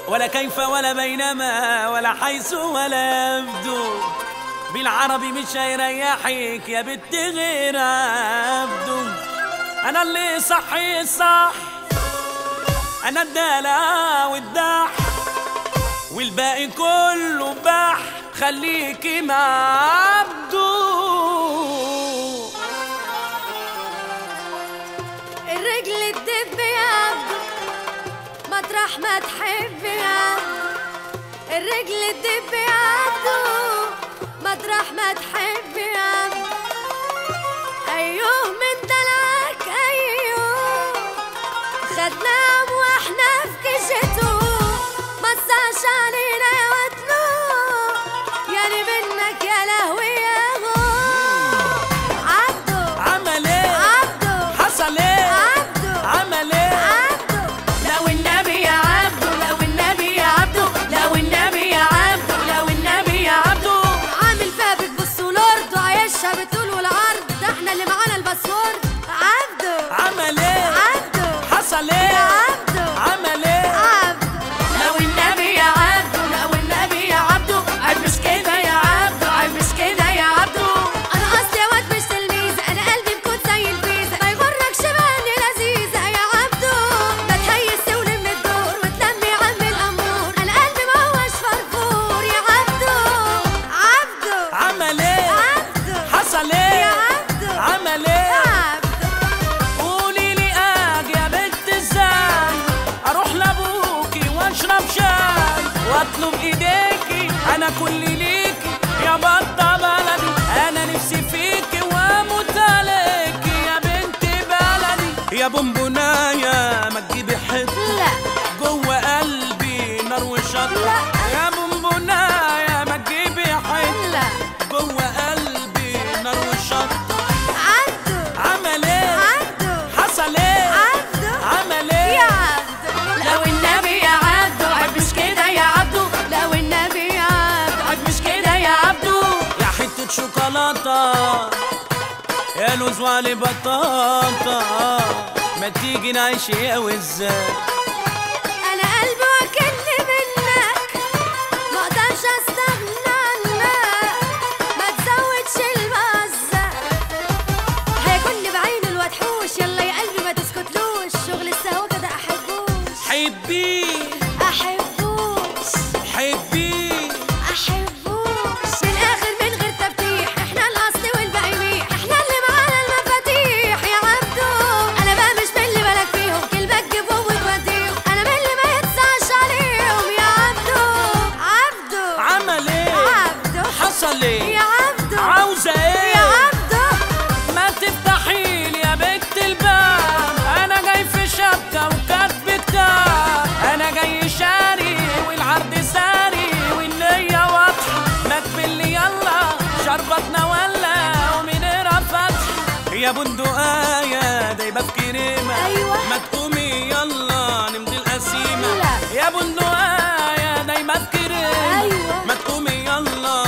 ولا كيف ولا بينما ولا حيث ولا يبدو. بالعربي مش هيريحك يا بنت غير عبده. انا اللي صحي الصح، انا الدلع والدح، والباقي كله بح. خليكي مع عبده. الرجل تدب يا عبده مطرح ما تحب يا عبده. الرجل تدب يا عبده مطرح ما تحب يا عبده. ايوه من دلعك ايوه خدناه واحنا في كشته. ما تصعش علينا يا وطنو يعني منك يا لهوي يا غو. عبده عمل ايه؟ عبده حصل ايه؟ عبده عمل ايه؟ عبده. لو النبي يا عبده، لو النبي يا عبده، لو النبي يا عبده، لو النبي يا عبده. عامل فيها بتبص ولورد وعايشها بالطول والعرض. ده احنا اللي معانا الباسورد. عبده عمل ايه؟ عبده حصل ايه؟ عبده عمل ايه؟ عبده. لو النبي يا عبده، لو النبي يا عبده. عيب مش كده يا عبده، عيب مش كده يا عبده. انا اصلي واد مش تلميذه، انا قلبي مكون زي الفيزا. ما يغركش باني لذيذه يا عبده. ما تهيس ولم الدور وتلمي يا عم الامور. انا قلبي ما هوش فرفور يا عبده. عبده عمل ايه؟ عبده حصل يا ايه؟ عبده عمل ايه؟ عبده. قولي لي اجي يا بنت ازاي اروح لابوكي واشرب شاي واطلب ايديكي. انا كل ليكي يا بطه بلدي. انا نفسي فيكي واموت عليكي يا بنت بلدي. يا بونبونايه ما تجيبي حته لا جوه قلبي نار وشط. لا. يا بونبونايه ما تجيبي حته لا. جوه قلبي نار وشط. عبده عمل ايه؟ عبده حصل ايه؟ عبده عمل يا ايه؟ عبده. لو النبي يا عبده. عيب مش كده يا عبده، لو النبي يا عبده. عيب مش كده يا عبده. يا حتة شوكولاتة يا لوز وعلي بطاطا. ما تيجي نعيش يا وزاي. انا قلبي واكلني منك ما اقدرش استغنى عنك. ما تزودش البزة هيكون بعين الوحوش. يلا يا قلبي ما تسكتلوش. شغل السهو كده احبوش حبيه احبوش حبيه احبوش. من الاخر من غير تفتيح احنا الاصل والباقي ميح. احنا اللي معانا المفاتيح يا عبدو. انا بقى مش من اللي بالك فيهم كلمة تجيبهم وتوديهم. انا من اللي ما يتصعش عليهم يا عبدو. عبدو عمل ايه؟ عبدو حصل ايه؟ يا عبدو عاوزة ايه؟ يا عبدو. ما تفتحيلي يا بنت الباب. انا جاي في شبكة وكاتب كتاب. انا جاي شاري والعرض ساري والنية واضحة. ما تبلي يلا شربتنا ولا ومنيرة فتح. يا بندقاية دايبة في كريمة. أيوة. ما تقومي يلا نمضي القسيمة. لا. يا بندقاية دايبة في كريمة. أيوة. ما تقومي يلا